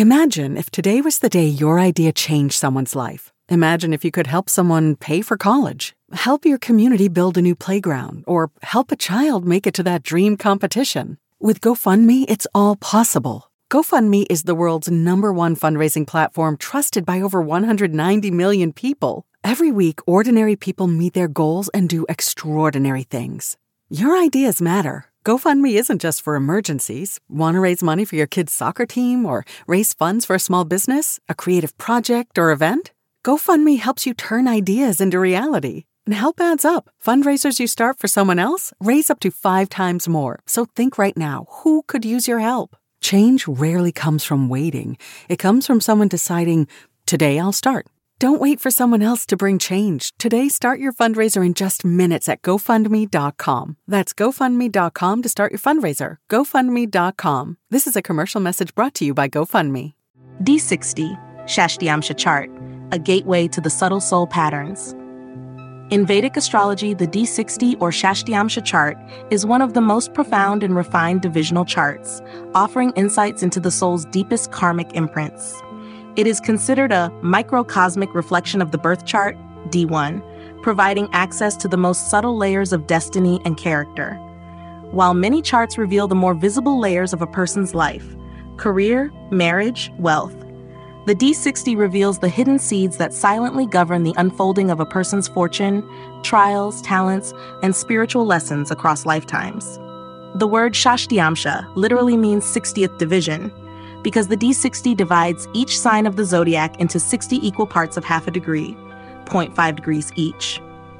Imagine if today was the day your idea changed someone's life. Imagine if you could help someone pay for college, help your community build a new playground, or help a child make it to that dream competition. With GoFundMe, it's all possible. GoFundMe is the world's #1 fundraising platform trusted by over 190 million people. Every week, ordinary people meet their goals and do extraordinary things. Your ideas matter. GoFundMe isn't just for emergencies. Want to raise money for your kid's soccer team or raise funds for a small business, a creative project, or event? GoFundMe helps you turn ideas into reality. And help adds up. Fundraisers you start for someone else raise up to 5 times more. So think right now, who could use your help? Change rarely comes from waiting. It comes from someone deciding, today I'll start. Don't wait for someone else to bring change. Today, start your fundraiser in just minutes at GoFundMe.com. That's GoFundMe.com to start your fundraiser. GoFundMe.com. This is a commercial message brought to you by GoFundMe. D60, Shashtyamsha chart, a gateway to the subtle soul patterns. In Vedic astrology, the D60 or Shashtyamsha chart is one of the most profound and refined divisional charts, offering insights into the soul's deepest karmic imprints. It is considered a microcosmic reflection of the birth chart, D1, providing access to the most subtle layers of destiny and character. While many charts reveal the more visible layers of a person's life, career, marriage, wealth, the D60 reveals the hidden seeds that silently govern the unfolding of a person's fortune, trials, talents, and spiritual lessons across lifetimes. The word Shashtyamsha literally means 60th division, because the D60 divides each sign of the zodiac into 60 equal parts of half a degree, 0.5 degrees each.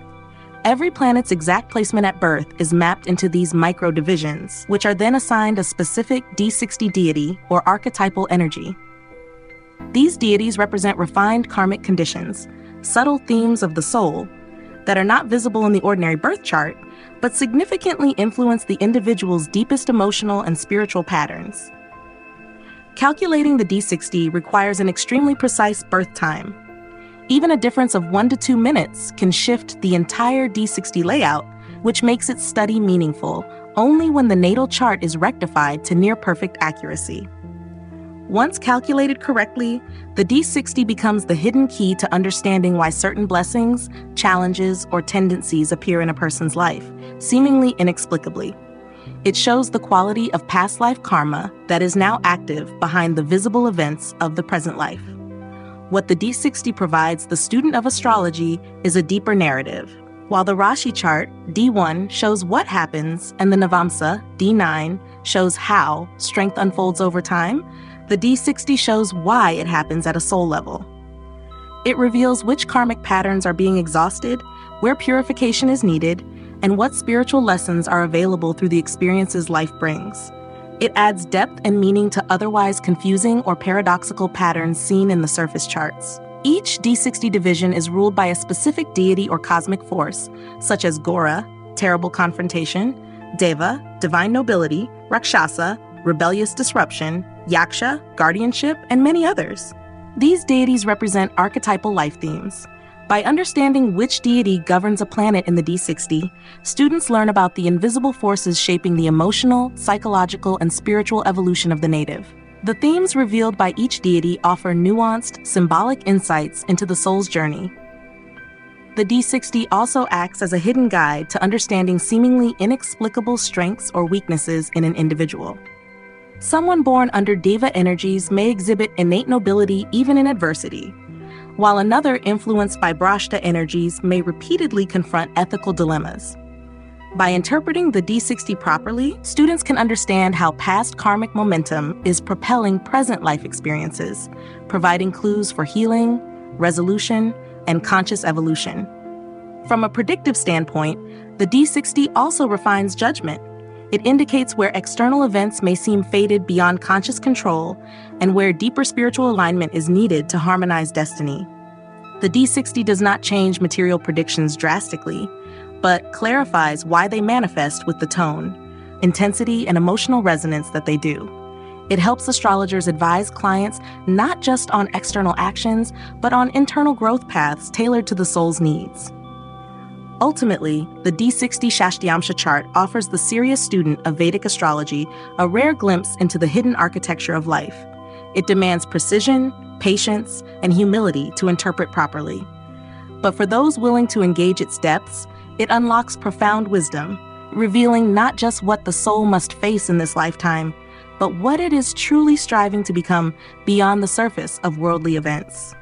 Every planet's exact placement at birth is mapped into these micro-divisions, which are then assigned a specific D60 deity or archetypal energy. These deities represent refined karmic conditions, subtle themes of the soul, that are not visible in the ordinary birth chart, but significantly influence the individual's deepest emotional and spiritual patterns. Calculating the D60 requires an extremely precise birth time. Even a difference of 1 to 2 minutes can shift the entire D60 layout, which makes its study meaningful only when the natal chart is rectified to near-perfect accuracy. Once calculated correctly, the D60 becomes the hidden key to understanding why certain blessings, challenges, or tendencies appear in a person's life, seemingly inexplicably. It shows the quality of past life karma that is now active behind the visible events of the present life. What the D60 provides the student of astrology is a deeper narrative. While the Rashi chart, D1, shows what happens and the Navamsa, D9, shows how strength unfolds over time, the D60 shows why it happens at a soul level. It reveals which karmic patterns are being exhausted, where purification is needed, and what spiritual lessons are available through the experiences life brings. It adds depth and meaning to otherwise confusing or paradoxical patterns seen in the surface charts. Each D60 division is ruled by a specific deity or cosmic force, such as Gora, terrible confrontation, Deva, divine nobility, Rakshasa, rebellious disruption, Yaksha, guardianship, and many others. These deities represent archetypal life themes. By understanding which deity governs a planet in the D60, students learn about the invisible forces shaping the emotional, psychological, and spiritual evolution of the native. The themes revealed by each deity offer nuanced, symbolic insights into the soul's journey. The D60 also acts as a hidden guide to understanding seemingly inexplicable strengths or weaknesses in an individual. Someone born under Deva energies may exhibit innate nobility even in adversity, while another influenced by Brahshta energies may repeatedly confront ethical dilemmas. By interpreting the D60 properly, students can understand how past karmic momentum is propelling present life experiences, providing clues for healing, resolution, and conscious evolution. From a predictive standpoint, the D60 also refines judgment. It indicates where external events may seem fated beyond conscious control and where deeper spiritual alignment is needed to harmonize destiny. The D60 does not change material predictions drastically, but clarifies why they manifest with the tone, intensity, and emotional resonance that they do. It helps astrologers advise clients not just on external actions, but on internal growth paths tailored to the soul's needs. Ultimately, the D60 Shashtyamsha chart offers the serious student of Vedic astrology a rare glimpse into the hidden architecture of life. It demands precision, patience, and humility to interpret properly. But for those willing to engage its depths, it unlocks profound wisdom, revealing not just what the soul must face in this lifetime, but what it is truly striving to become beyond the surface of worldly events.